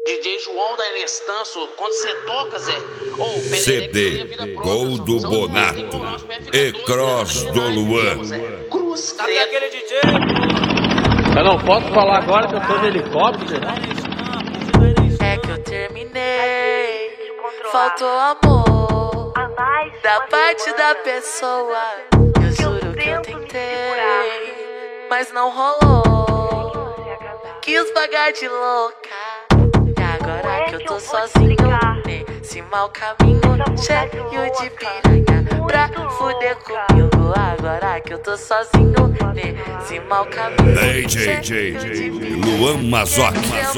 DJ João da Inestanço, quando você toca, Zé, CD, Gol do Bonato e Cross do Luan. Cruz, Cadê aquele DJ? Eu não posso falar agora que eu tô de helicóptero. É que eu terminei, faltou amor da parte da pessoa. Eu juro que eu tentei, mas não rolou. Quis pagar de louca, e agora que eu tô sozinho nesse mau caminho, cheio de piranha pra fuder comigo. Agora que eu tô sozinho nesse mau caminho, DJ Luan Mazoc.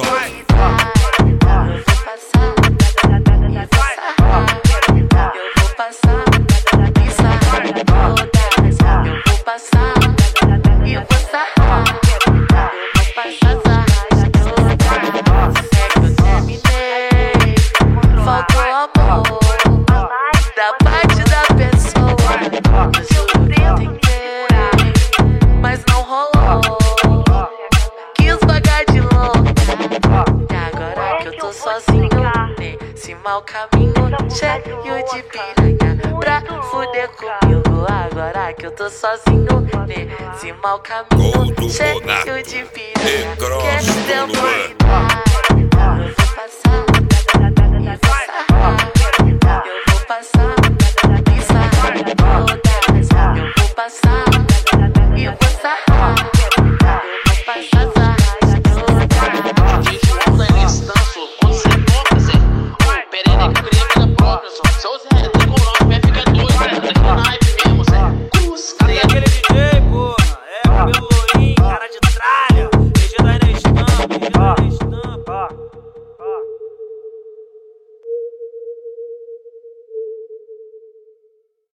Faltou amor da parte da pessoa. Eu tentei, mas não rolou. Quis pagar de louca, e agora que eu tô sozinho nesse mau caminho, cheio de piranha pra fuder comigo. Agora que eu tô sozinho nesse mau caminho, Gol do cheio Bonato de e piranha Cross do Luan. querendo me dar.